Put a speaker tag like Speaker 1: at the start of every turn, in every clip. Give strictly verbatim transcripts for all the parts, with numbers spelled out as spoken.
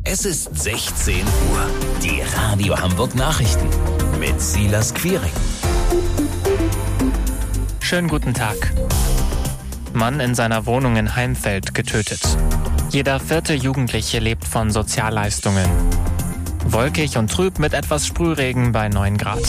Speaker 1: Es ist sechzehn Uhr. Die Radio Hamburg Nachrichten mit Silas Quiring.
Speaker 2: Schönen guten Tag. Mann in seiner Wohnung in Heimfeld getötet. Jeder vierte Jugendliche lebt von Sozialleistungen. Wolkig und trüb mit etwas Sprühregen bei neun Grad.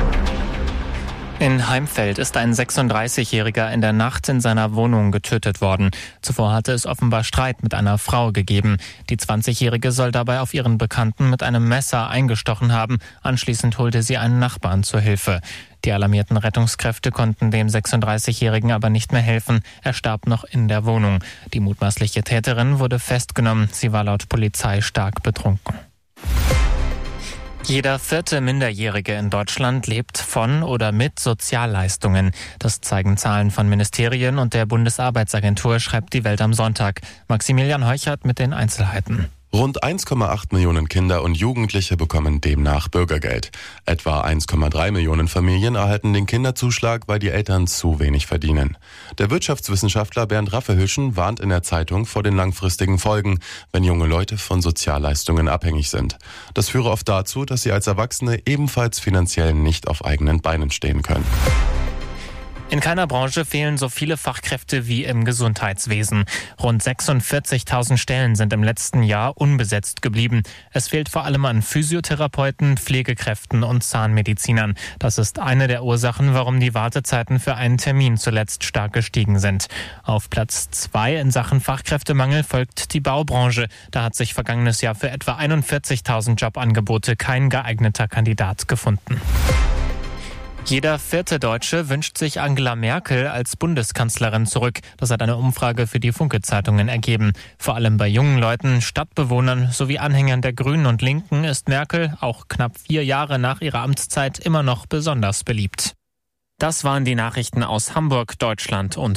Speaker 2: In Heimfeld ist ein sechsunddreißigjähriger in der Nacht in seiner Wohnung getötet worden. Zuvor hatte es offenbar Streit mit einer Frau gegeben. Die zwanzigjährige soll dabei auf ihren Bekannten mit einem Messer eingestochen haben. Anschließend holte sie einen Nachbarn zur Hilfe. Die alarmierten Rettungskräfte konnten dem sechsunddreißigjährigen aber nicht mehr helfen. Er starb noch in der Wohnung. Die mutmaßliche Täterin wurde festgenommen. Sie war laut Polizei stark betrunken. Jeder vierte Minderjährige in Deutschland lebt von oder mit Sozialleistungen. Das zeigen Zahlen von Ministerien und der Bundesarbeitsagentur, schreibt die Welt am Sonntag. Maximilian Heuchert mit den Einzelheiten.
Speaker 3: Rund eins Komma acht Millionen Kinder und Jugendliche bekommen demnach Bürgergeld. Etwa eins Komma drei Millionen Familien erhalten den Kinderzuschlag, weil die Eltern zu wenig verdienen. Der Wirtschaftswissenschaftler Bernd Raffelhüschen warnt in der Zeitung vor den langfristigen Folgen, wenn junge Leute von Sozialleistungen abhängig sind. Das führe oft dazu, dass sie als Erwachsene ebenfalls finanziell nicht auf eigenen Beinen stehen können.
Speaker 2: In keiner Branche fehlen so viele Fachkräfte wie im Gesundheitswesen. Rund sechsundvierzigtausend Stellen sind im letzten Jahr unbesetzt geblieben. Es fehlt vor allem an Physiotherapeuten, Pflegekräften und Zahnmedizinern. Das ist eine der Ursachen, warum die Wartezeiten für einen Termin zuletzt stark gestiegen sind. Auf Platz zwei in Sachen Fachkräftemangel folgt die Baubranche. Da hat sich vergangenes Jahr für etwa einundvierzigtausend Jobangebote kein geeigneter Kandidat gefunden. Jeder vierte Deutsche wünscht sich Angela Merkel als Bundeskanzlerin zurück. Das hat eine Umfrage für die Funke-Zeitungen ergeben. Vor allem bei jungen Leuten, Stadtbewohnern sowie Anhängern der Grünen und Linken ist Merkel auch knapp vier Jahre nach ihrer Amtszeit immer noch besonders beliebt. Das waren die Nachrichten aus Hamburg, Deutschland und